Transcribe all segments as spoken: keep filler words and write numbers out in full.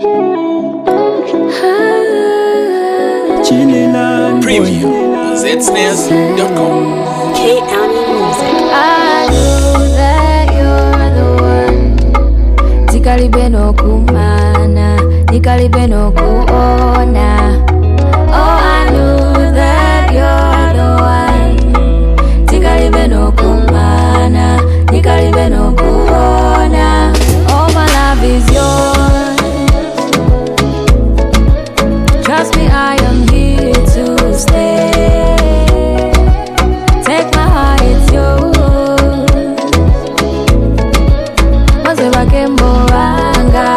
Preview z snares dot com. K County Music. I know that you're the one. Tikalibe no kumana, tikalibe no kuona. Oh, I know that you're the one. Tikalibe no kumana, tikalibe no kuona. Oh, my love is yours. Trust me, I am here to stay. Take my heart, it's yours. Maze wakemboranga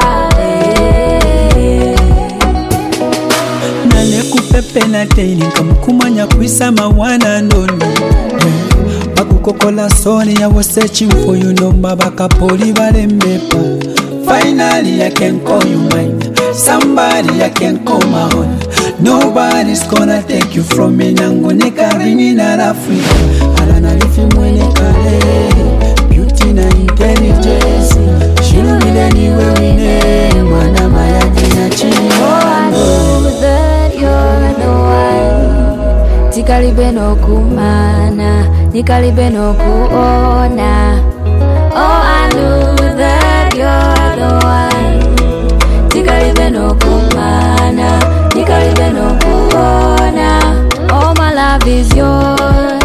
Nane kupepe na teni Kamukumanya kuisama one and only Bakukokola soni I was searching for you No mabaka poli balembepa Finally I can call you mine Somebody I can call my own Nobody's gonna take you from me Nangoneka rini na Africa Alana lifi mwene kale Beauty na intelligence Shirumile niwe wine Mwana mayadi na chini Oh, I know that you're the one. Tikalibe no kumana, tikalibe no kuona. Oh, I know that you're the one. Tikalibe no kumana, tikalibe no kuona. Oh, my love is yours.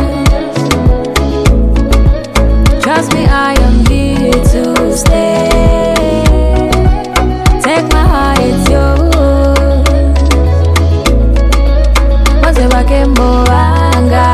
Trust me, I am here to stay. Take my heart, it's yours. Maze wakemboranga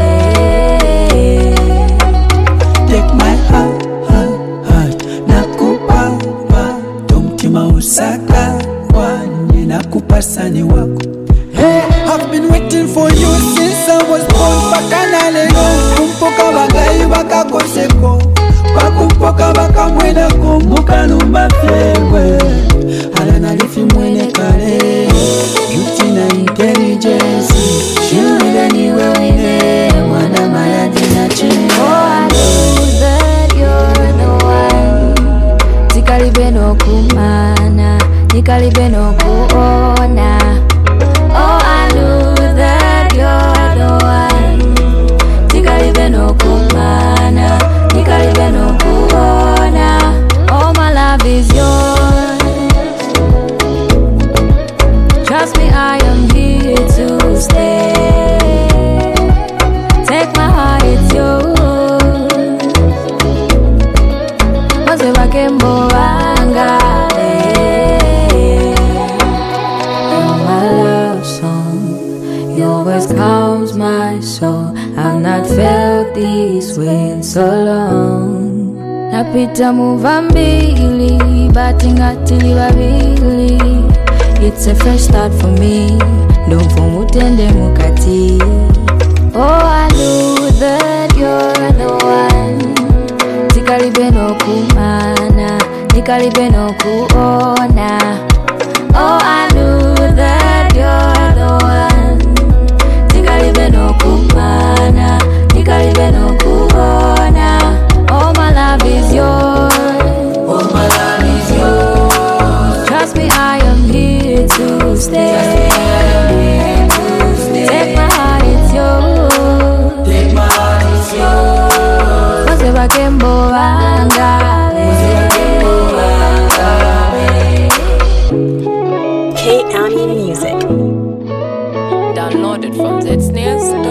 Take my heart, heart, heart Nakupa, pa Tomtima usaka Wanye nakupa sani wako Hey, I've been waiting for you since I was born Bakana lego, kumpoka bagayi baka koseko Bakumpoka baka mwene kumbuka numba fyewe Alana lifi mwene kare Beauty na intelligence Shirumile niwe wine Mwana mayadi na chini Oh, I know that you're the one. Tikalibe no kumana, tikalibe no kuona. Oh, I know that you're the one. Tikalibe no kumana, tikalibe no kuona. Oh, my love is yours. Trust me, I am here to stay. Take my heart, it's yours. Maze wakemboranga You're my love song. Your voice calms my soul. I've not felt this way in so long. Napita muvambili, batingatili wabili. It's a fresh start for me. Don't mutende mukati. Oh, I know that you're the one. Tikalibe no kumana, tikalibe no kuona. Oh, I know that you're the one. Tikalibe no kumana, tikalibe no kuona. Oh, my love is yours. Oh my love is yours Trust me, I am here to stay. Take my heart, it's yours. Take my heart, it's yours Maze wakemboranga K County Music. Downloaded from z snares